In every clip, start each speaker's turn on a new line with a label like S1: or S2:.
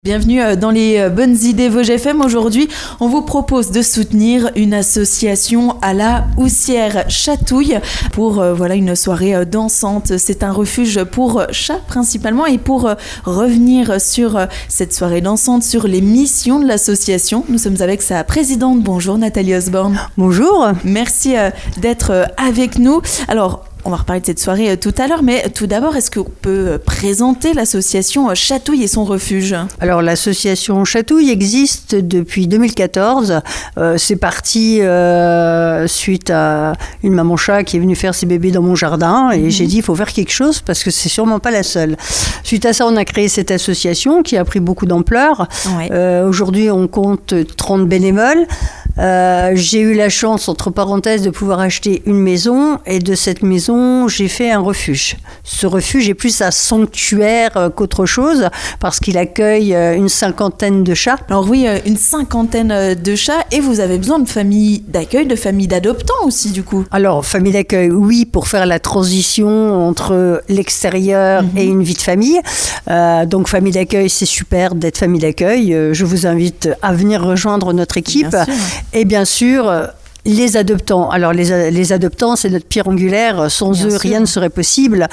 S1: Bienvenue dans les bonnes idées Vosges FM. Aujourd'hui, on vous propose de soutenir une association à la Houssière Chatouille pour une soirée dansante. C'est un refuge pour chats principalement, et pour revenir sur cette soirée dansante, sur les missions de l'association, nous sommes avec sa présidente. Bonjour Nathalie Osborne.
S2: Bonjour.
S1: Merci d'être avec nous. Alors, on va reparler de cette soirée tout à l'heure, mais tout d'abord, est-ce qu'on peut présenter l'association Chatouille et son refuge ?
S2: Alors, l'association Chatouille existe depuis 2014. C'est parti suite à une maman chat qui est venue faire ses bébés dans mon jardin, et j'ai dit, il faut faire quelque chose parce que c'est sûrement pas la seule. Suite à ça, on a créé cette association qui a pris beaucoup d'ampleur. Ouais. Aujourd'hui, on compte 30 bénévoles. J'ai eu la chance, entre parenthèses, de pouvoir acheter une maison, et de cette maison, j'ai fait un refuge. Ce refuge est plus un sanctuaire qu'autre chose, parce qu'il accueille une 50aine de chats.
S1: Alors oui, une 50aine de chats, et vous avez besoin de familles d'accueil, de familles d'adoptants aussi, du coup.
S2: Alors, famille d'accueil, oui, pour faire la transition entre l'extérieur et une vie de famille. Donc, famille d'accueil, c'est super d'être famille d'accueil. Je vous invite à venir rejoindre notre équipe. Bien sûr. Et bien sûr, les adoptants. Alors, les adoptants, c'est notre pierre angulaire. Sans eux, rien ne serait possible.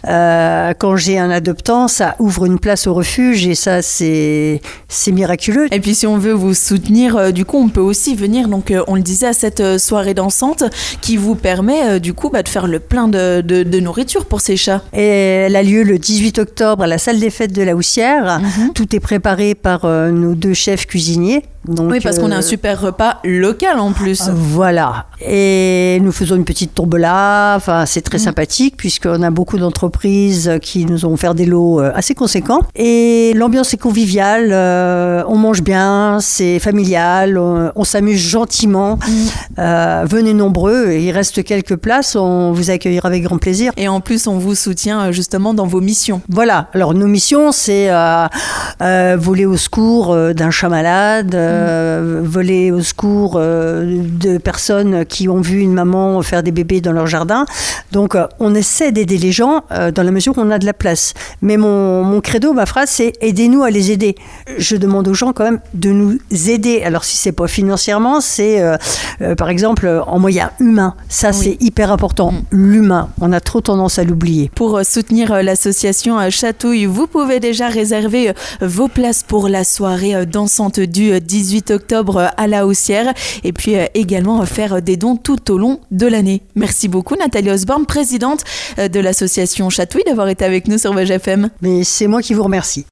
S2: Quand j'ai un adoptant, ça ouvre une place au refuge, et ça, c'est miraculeux.
S1: Et puis, si on veut vous soutenir, du coup, on peut aussi venir, donc, on le disait, à cette soirée dansante qui vous permet, de faire le plein de nourriture pour ces chats.
S2: Et elle a lieu le 18 octobre à la salle des fêtes de la Houssière. Tout est préparé par nos deux chefs cuisiniers. Donc,
S1: oui, parce qu'on a un super repas local en plus.
S2: Voilà. Et nous faisons une petite tombola. Enfin, c'est très sympathique, puisqu'on a beaucoup d'entreprises qui nous ont offert des lots assez conséquents. Et l'ambiance est conviviale. On mange bien, c'est familial. On s'amuse gentiment. Venez nombreux. Il reste quelques places. On vous accueillera avec grand plaisir.
S1: Et en plus, on vous soutient justement dans vos missions.
S2: Voilà. Alors, nos missions, c'est voler au secours d'un chat malade, voler au secours de personnes qui ont vu une maman faire des bébés dans leur jardin. Donc, on essaie d'aider les gens dans la mesure où on a de la place. Mais mon credo, ma phrase, c'est « aidez-nous à les aider ». Je demande aux gens quand même de nous aider. Alors, si c'est pas financièrement, c'est par exemple en moyen humain. Ça, c'est hyper important. L'humain, on a trop tendance à l'oublier.
S1: Pour soutenir l'association Chatouille, vous pouvez déjà réserver vos places pour la soirée dansante du 18 octobre à la Houssière, et puis également faire des dons tout au long de l'année. Merci beaucoup Nathalie Osborne, présidente de l'association Chatouille, d'avoir été avec nous sur Vosges FM.
S2: Mais c'est moi qui vous remercie.